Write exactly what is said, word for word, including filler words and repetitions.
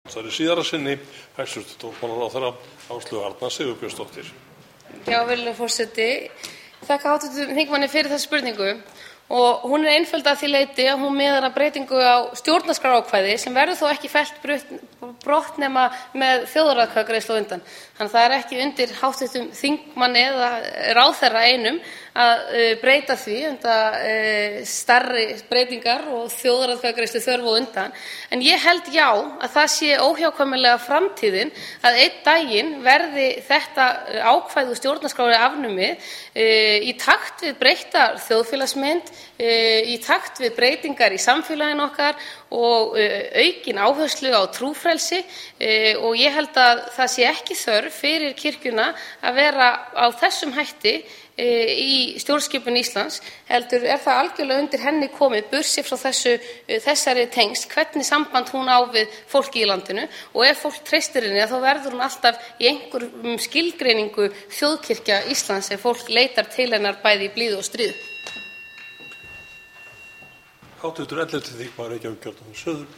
Þessari síðara sinni hæstv. Dómsmálaráðherra Áslaugu Arna Sigurbjörnsdóttir. Já, virðulegur forseti. Þakka háttvirtum þingmanni fyrir þessa spurningu. Og hún er einföld að því leyti að hún miðar að breytingu á stjórnarskrárákvæði sem verður þó ekki fellt brott nema með þjóðaratkvæðagreiðslu á undan. Þannig að það er ekki undir háttvirtum þingmanni eða ráðherra einum að breyta því, enda stærri breytingar og þjóðaratkvæðagreiðslu þörf á undan. En ég held já að það sé óhjákvæmilega framtíðin að einn daginn verði þetta ákvæði úr stjórnarskránni afnumið í takt við breytta þjóðfélagsmynd, í takt við breytingar í samfélaginu okkar og aukin áherslu á trúfrelsi, og ég held að það sé ekki þörf fyrir kirkjuna að vera á þessum hætti í stjórnskipun Íslands, heldur er það algjörlega undir henni komið, burtséð frá þessu, þessari tengsl, hvernig samband hún á við fólki í landinu, og ef fólk treystir henni þá verður hún alltaf í einhverjum skilgreiningu þjóðkirkja Íslands ef fólk leitar til hennar bæði í blíðu og stríðu. Háttvirtur ellefti þingmaður Reykjavíkurkjördæmis suður.